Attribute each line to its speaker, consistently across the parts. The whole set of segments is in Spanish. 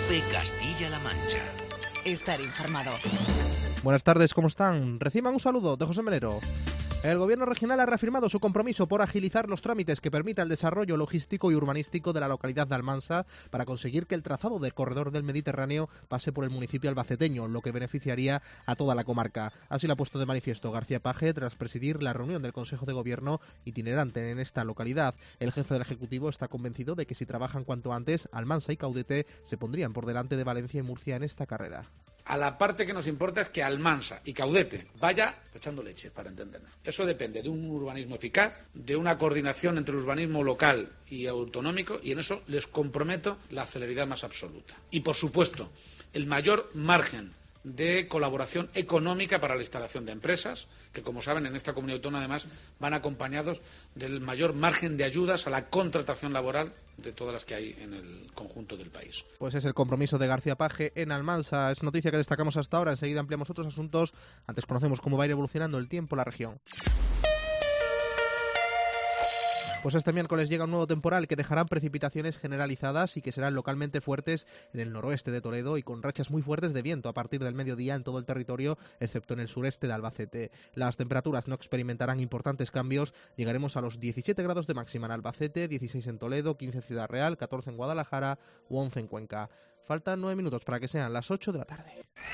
Speaker 1: COPE Castilla-La Mancha.
Speaker 2: Estar informado.
Speaker 3: Buenas tardes, ¿cómo están? Reciban un saludo de José Melero. El Gobierno regional ha reafirmado su compromiso por agilizar los trámites que permita el desarrollo logístico y urbanístico de la localidad de Almansa para conseguir que el trazado del corredor del Mediterráneo pase por el municipio albaceteño, lo que beneficiaría a toda la comarca. Así lo ha puesto de manifiesto García Page tras presidir la reunión del Consejo de Gobierno itinerante en esta localidad. El jefe del Ejecutivo está convencido de que si trabajan cuanto antes, Almansa y Caudete se pondrían por delante de Valencia y Murcia en esta carrera.
Speaker 4: A la parte que nos importa es que Almansa y Caudete vaya echando leche, para entendernos. Eso depende de un urbanismo eficaz, de una coordinación entre el urbanismo local y autonómico, y en eso les comprometo la celeridad más absoluta. Y, por supuesto, el mayor margen de colaboración económica para la instalación de empresas, que, como saben, en esta comunidad autónoma, además, van acompañados del mayor margen de ayudas a la contratación laboral de todas las que hay en el conjunto del país.
Speaker 3: Pues es el compromiso de García Page en Almansa. Es noticia que destacamos hasta ahora. Enseguida ampliamos otros asuntos. Antes conocemos cómo va a ir evolucionando el tiempo en la región. Pues este miércoles llega un nuevo temporal que dejará precipitaciones generalizadas y que serán localmente fuertes en el noroeste de Toledo y con rachas muy fuertes de viento a partir del mediodía en todo el territorio, excepto en el sureste de Albacete. Las temperaturas no experimentarán importantes cambios. Llegaremos a los 17 grados de máxima en Albacete, 16 en Toledo, 15 en Ciudad Real, 14 en Guadalajara u 11 en Cuenca. Faltan 9 minutos para que sean las 8 de la tarde.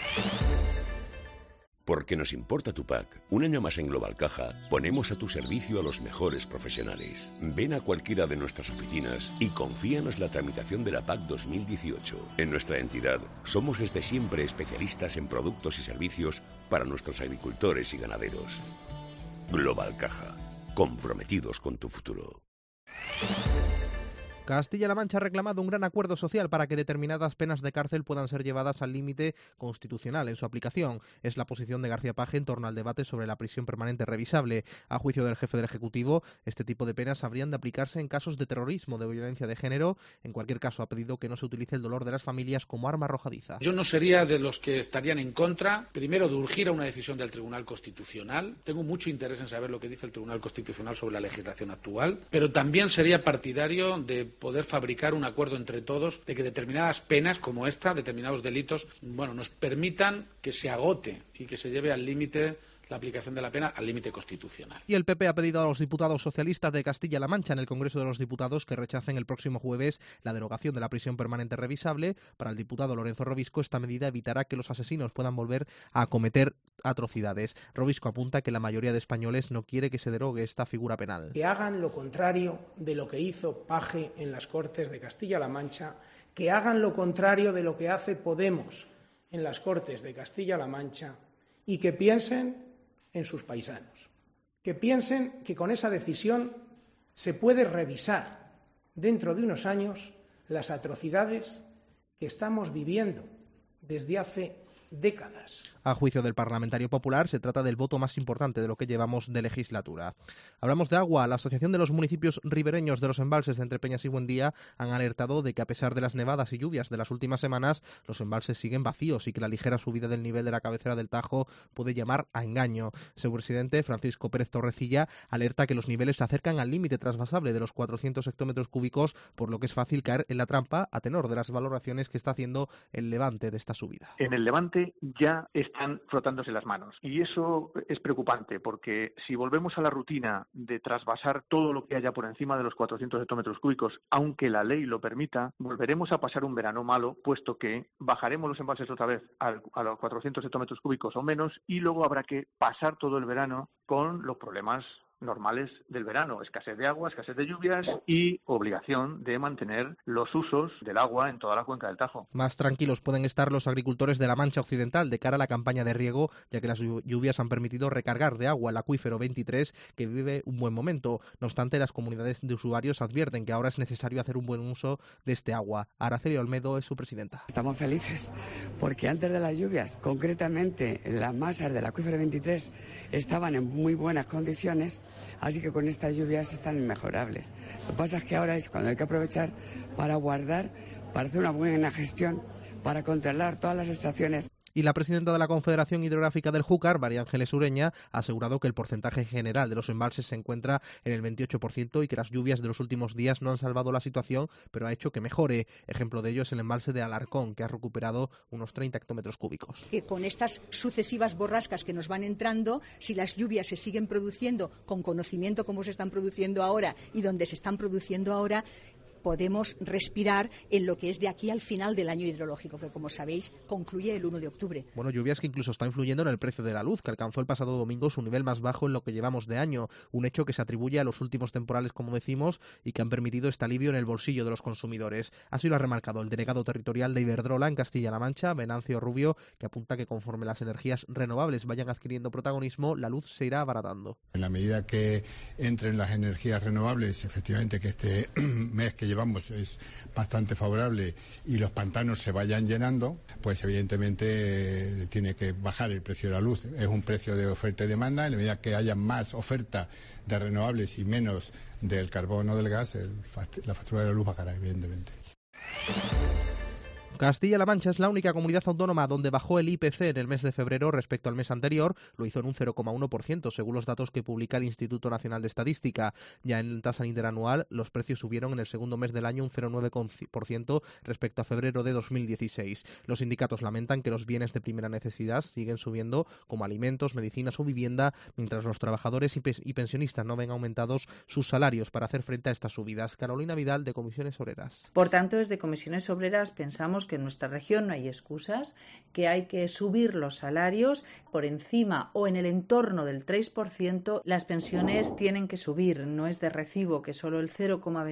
Speaker 5: Porque nos importa tu PAC, un año más en Global Caja, ponemos a tu servicio a los mejores profesionales. Ven a cualquiera de nuestras oficinas y confíanos la tramitación de la PAC 2018. En nuestra entidad, somos desde siempre especialistas en productos y servicios para nuestros agricultores y ganaderos. Global Caja, comprometidos con tu futuro.
Speaker 3: Castilla-La Mancha ha reclamado un gran acuerdo social para que determinadas penas de cárcel puedan ser llevadas al límite constitucional en su aplicación. Es la posición de García Page en torno al debate sobre la prisión permanente revisable. A juicio del jefe del Ejecutivo, este tipo de penas habrían de aplicarse en casos de terrorismo, de violencia de género. En cualquier caso, ha pedido que no se utilice el dolor de las familias como arma arrojadiza.
Speaker 4: Yo no sería de los que estarían en contra, primero, de urgir a una decisión del Tribunal Constitucional. Tengo mucho interés en saber lo que dice el Tribunal Constitucional sobre la legislación actual, pero también sería partidario de poder fabricar un acuerdo entre todos de que determinadas penas como esta, determinados delitos, nos permitan que se agote y que se lleve al límite la aplicación de la pena al límite constitucional.
Speaker 3: Y el PP ha pedido a los diputados socialistas de Castilla-La Mancha en el Congreso de los Diputados que rechacen el próximo jueves la derogación de la prisión permanente revisable. Para el diputado Lorenzo Robisco, esta medida evitará que los asesinos puedan volver a cometer atrocidades. Robisco apunta que la mayoría de españoles no quiere que se derogue esta figura penal.
Speaker 6: Que hagan lo contrario de lo que hizo Page en las Cortes de Castilla-La Mancha, que hagan lo contrario de lo que hace Podemos en las Cortes de Castilla-La Mancha y que piensen en sus paisanos, que piensen que con esa decisión se puede revisar dentro de unos años las atrocidades que estamos viviendo desde hace décadas.
Speaker 3: A juicio del parlamentario popular, se trata del voto más importante de lo que llevamos de legislatura. Hablamos de agua. La Asociación de los Municipios Ribereños de los Embalses de Entrepeñas y Buendía han alertado de que a pesar de las nevadas y lluvias de las últimas semanas, los embalses siguen vacíos y que la ligera subida del nivel de la cabecera del Tajo puede llamar a engaño. Su presidente, Francisco Pérez Torrecilla, alerta que los niveles se acercan al límite trasvasable de los 400 hectómetros cúbicos, por lo que es fácil caer en la trampa a tenor de las valoraciones que está haciendo el Levante de esta subida.
Speaker 7: En el Levante ya están frotándose las manos y eso es preocupante porque si volvemos a la rutina de trasvasar todo lo que haya por encima de los 400 hectómetros cúbicos, aunque la ley lo permita, volveremos a pasar un verano malo, puesto que bajaremos los embalses otra vez a los 400 hectómetros cúbicos o menos y luego habrá que pasar todo el verano con los problemas normales del verano, escasez de agua, escasez de lluvias y obligación de mantener los usos del agua en toda la cuenca del Tajo.
Speaker 3: Más tranquilos pueden estar los agricultores de la Mancha Occidental de cara a la campaña de riego, ya que las lluvias han permitido recargar de agua el acuífero 23, que vive un buen momento. No obstante, las comunidades de usuarios advierten que ahora es necesario hacer un buen uso de este agua. Araceli Olmedo es su presidenta.
Speaker 8: Estamos felices porque antes de las lluvias, concretamente las masas del acuífero 23 estaban en muy buenas condiciones. Así que con estas lluvias están inmejorables. Lo que pasa es que ahora es cuando hay que aprovechar para guardar, para hacer una buena gestión, para controlar todas las extracciones.
Speaker 3: Y la presidenta de la Confederación Hidrográfica del Júcar, María Ángeles Ureña, ha asegurado que el porcentaje general de los embalses se encuentra en el 28% y que las lluvias de los últimos días no han salvado la situación, pero ha hecho que mejore. Ejemplo de ello es el embalse de Alarcón, que ha recuperado unos 30 hectómetros cúbicos.
Speaker 1: Que con estas sucesivas borrascas que nos van entrando, si las lluvias se siguen produciendo con conocimiento como se están produciendo ahora y donde se están produciendo ahora, podemos respirar en lo que es de aquí al final del año hidrológico, que como sabéis concluye el 1 de octubre.
Speaker 3: Bueno, lluvias que incluso están influyendo en el precio de la luz, que alcanzó el pasado domingo su nivel más bajo en lo que llevamos de año, un hecho que se atribuye a los últimos temporales, como decimos, y que han permitido este alivio en el bolsillo de los consumidores. Así lo ha remarcado el delegado territorial de Iberdrola en Castilla-La Mancha, Venancio Rubio, que apunta que conforme las energías renovables vayan adquiriendo protagonismo, la luz se irá abaratando.
Speaker 9: En la medida que entren las energías renovables, efectivamente que este mes que llevamos es bastante favorable y los pantanos se vayan llenando, pues evidentemente tiene que bajar el precio de la luz. Es un precio de oferta y demanda. En la medida que haya más oferta de renovables y menos del carbón o del gas, la factura de la luz bajará, evidentemente.
Speaker 3: Castilla-La Mancha es la única comunidad autónoma donde bajó el IPC en el mes de febrero respecto al mes anterior, lo hizo en un 0,1%, según los datos que publica el Instituto Nacional de Estadística. Ya en tasa interanual, los precios subieron en el segundo mes del año un 0,9% respecto a febrero de 2016. Los sindicatos lamentan que los bienes de primera necesidad siguen subiendo, como alimentos, medicinas o vivienda, mientras los trabajadores y pensionistas no ven aumentados sus salarios para hacer frente a estas subidas. Carolina Vidal, de Comisiones Obreras.
Speaker 10: Por tanto, desde Comisiones Obreras pensamos que en nuestra región no hay excusas, que hay que subir los salarios por encima o en el entorno del 3%. Las pensiones tienen que subir, no es de recibo que solo el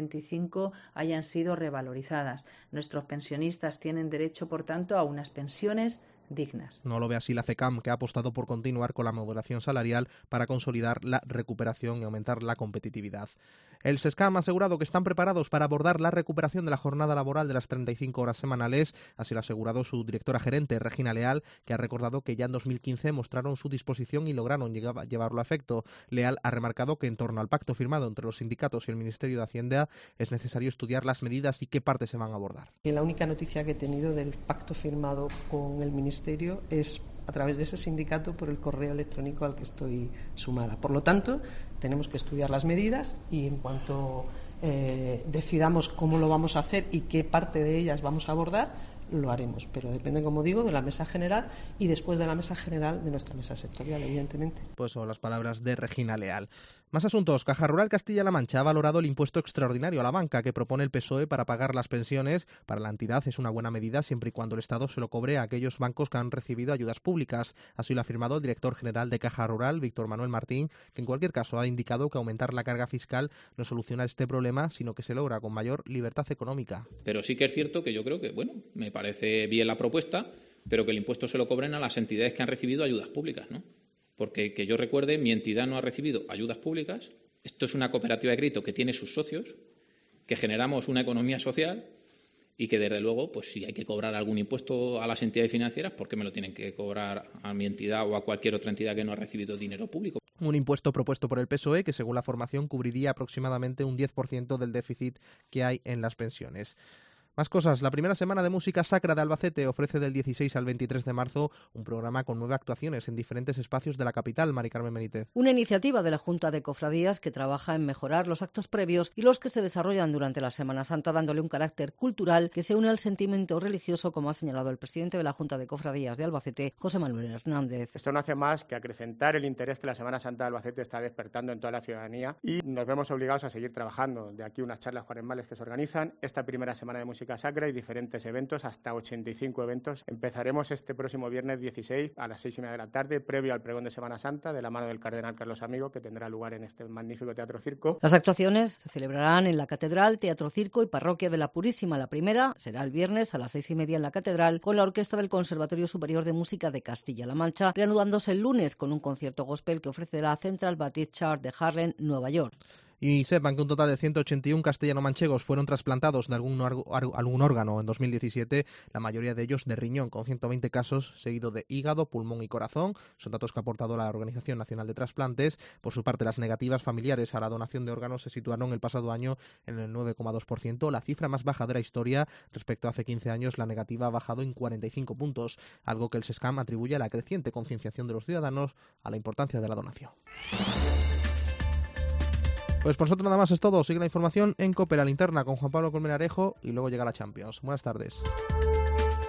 Speaker 10: 0,25 hayan sido revalorizadas. Nuestros pensionistas tienen derecho, por tanto, a unas pensiones dignas.
Speaker 3: No lo ve así la CECAM, que ha apostado por continuar con la moderación salarial para consolidar la recuperación y aumentar la competitividad. El SESCAM ha asegurado que están preparados para abordar la recuperación de la jornada laboral de las 35 horas semanales, así lo ha asegurado su directora gerente, Regina Leal, que ha recordado que ya en 2015 mostraron su disposición y lograron llevarlo a efecto. Leal ha remarcado que en torno al pacto firmado entre los sindicatos y el Ministerio de Hacienda es necesario estudiar las medidas y qué partes se van a abordar.
Speaker 11: La única noticia que he tenido del pacto firmado con el Ministerio es a través de ese sindicato por el correo electrónico al que estoy sumada. Por lo tanto, tenemos que estudiar las medidas y en cuanto decidamos cómo lo vamos a hacer y qué parte de ellas vamos a abordar, lo haremos. Pero depende, como digo, de la mesa general y después de la mesa general de nuestra mesa sectorial, evidentemente.
Speaker 3: Pues son las palabras de Regina Leal. Más asuntos. Caja Rural Castilla-La Mancha ha valorado el impuesto extraordinario a la banca que propone el PSOE para pagar las pensiones. Para la entidad es una buena medida siempre y cuando el Estado se lo cobre a aquellos bancos que han recibido ayudas públicas. Así lo ha afirmado el director general de Caja Rural, Víctor Manuel Martín, que en cualquier caso ha indicado que aumentar la carga fiscal no soluciona este problema, sino que se logra con mayor libertad económica.
Speaker 12: Pero sí que es cierto que yo creo que, me parece bien la propuesta, pero que el impuesto se lo cobren a las entidades que han recibido ayudas públicas, ¿no? Porque que yo recuerde, mi entidad no ha recibido ayudas públicas. Esto es una cooperativa de crédito que tiene sus socios, que generamos una economía social y que, desde luego, pues si hay que cobrar algún impuesto a las entidades financieras, ¿por qué me lo tienen que cobrar a mi entidad o a cualquier otra entidad que no ha recibido dinero público?
Speaker 3: Un impuesto propuesto por el PSOE que, según la formación, cubriría aproximadamente un 10% del déficit que hay en las pensiones. Más cosas. La primera semana de música sacra de Albacete ofrece del 16 al 23 de marzo un programa con 9 actuaciones en diferentes espacios de la capital. Mari Carmen Benítez.
Speaker 13: Una iniciativa de la Junta de Cofradías que trabaja en mejorar los actos previos y los que se desarrollan durante la Semana Santa, dándole un carácter cultural que se une al sentimiento religioso, como ha señalado el presidente de la Junta de Cofradías de Albacete, José Manuel Hernández.
Speaker 14: Esto no hace más que acrecentar el interés que la Semana Santa de Albacete está despertando en toda la ciudadanía y nos vemos obligados a seguir trabajando. De aquí unas charlas cuaresmales que se organizan, esta primera semana de música sacra y diferentes eventos, hasta 85 eventos. Empezaremos este próximo viernes 16 a las 6:30 de la tarde, previo al pregón de Semana Santa, de la mano del cardenal Carlos Amigo, que tendrá lugar en este magnífico Teatro Circo.
Speaker 13: Las actuaciones se celebrarán en la Catedral, Teatro Circo y Parroquia de la Purísima. La primera será el viernes a las 6:30 en la Catedral, con la Orquesta del Conservatorio Superior de Música de Castilla-La Mancha, reanudándose el lunes con un concierto gospel que ofrecerá Central Baptist Church de Harlem, Nueva York.
Speaker 3: Y sepan que un total de 181 castellano-manchegos fueron trasplantados de algún órgano en 2017, la mayoría de ellos de riñón, con 120 casos, seguido de hígado, pulmón y corazón. Son datos que ha aportado la Organización Nacional de Trasplantes. Por su parte, las negativas familiares a la donación de órganos se situaron el pasado año en el 9,2%, la cifra más baja de la historia. Respecto a hace 15 años, la negativa ha bajado en 45 puntos, algo que el SESCAM atribuye a la creciente concienciación de los ciudadanos a la importancia de la donación. Pues por nosotros nada más es todo. Sigue la información en COPE, la linterna, con Juan Pablo Colmenarejo, y luego llega la Champions. Buenas tardes.